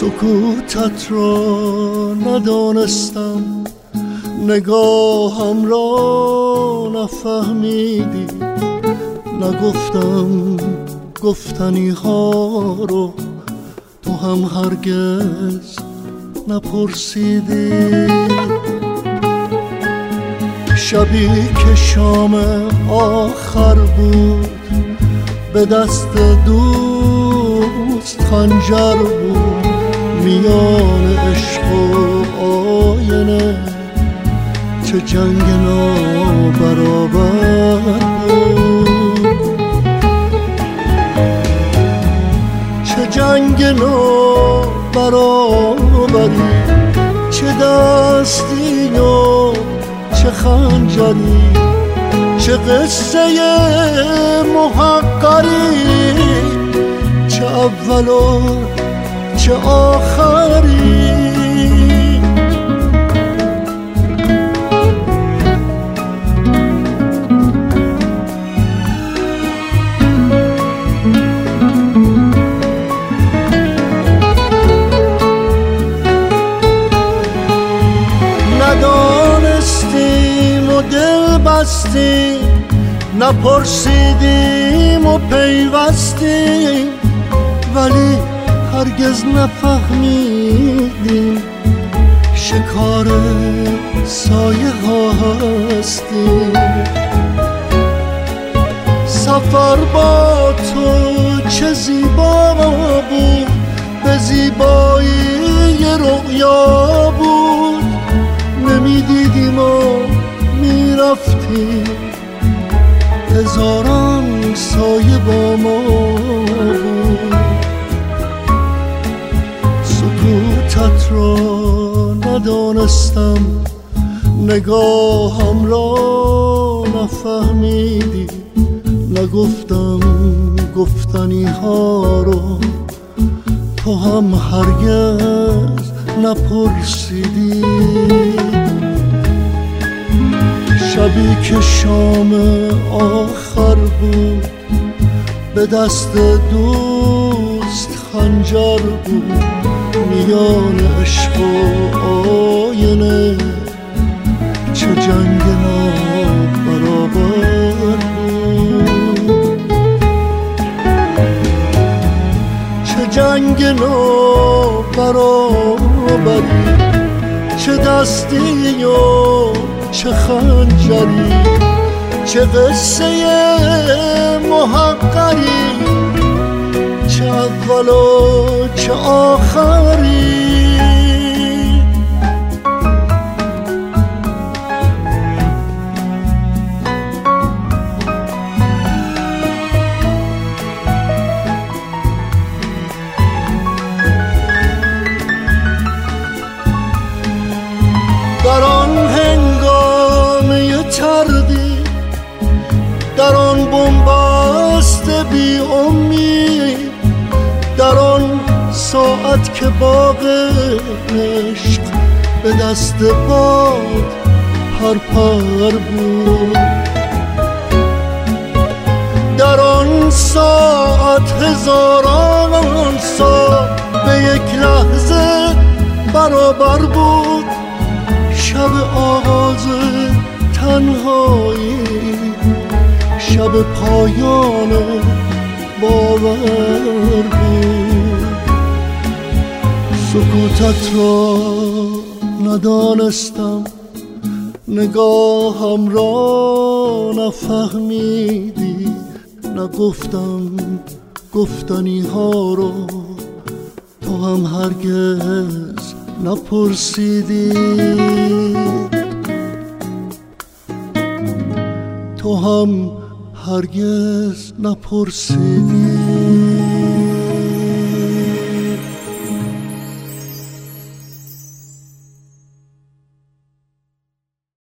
سکوتت را ندانستم، نگاهم را نفهمیدی، نگفتم گفتنی ها رو، تو هم هرگز نپرسیدی. شبی که شام آخر بود، به دست دوست خنجر بود، میان عشق و آینه چه جنگ نابرابر بود، چه جنگ نابرابری، چه دستی و چه خنجری، چه قصه محقری، چه اول و چه آخری. ندانستیم و دل بستیم، نپرسیدیم و پیوستیم، ولی هرگز نفهمیدیم شکار سایه ها هستیم. سفر با تو چه زیبا بود، به زیبایی رؤیا بود، نمیدیدیم و میرفتیم، هزاران سایه با ما بود. سکوتت را ندانستم، نگاهم را نفهمیدی، نگفتم گفتنی ها رو، تو هم هرگز نپرسیدی. شبی که شام آخر بود، به دست دوست خنجر بود، میان عشق و آینه چه جنگ نابرابر بود، چه جنگ نابرابری، چه دستی و چه خنجری، چه قصه محقری، چه اول و چه آخری. در آن هنگامه تردی، در آن بنبست بی امید، در آن ساعت که باغ عشق به دست باد پرپر بود، در آن ساعت هزاران سال به یک لحظه برابر بود. شب آغاز تنهایی، شب پایان باور بود. سکوتت را ندانستم، نگاهم را نفهمیدی، نگفتم گفتنی ها رو، تو هم هرگز نپرسیدی، تو هم هرگز نپرسیدی.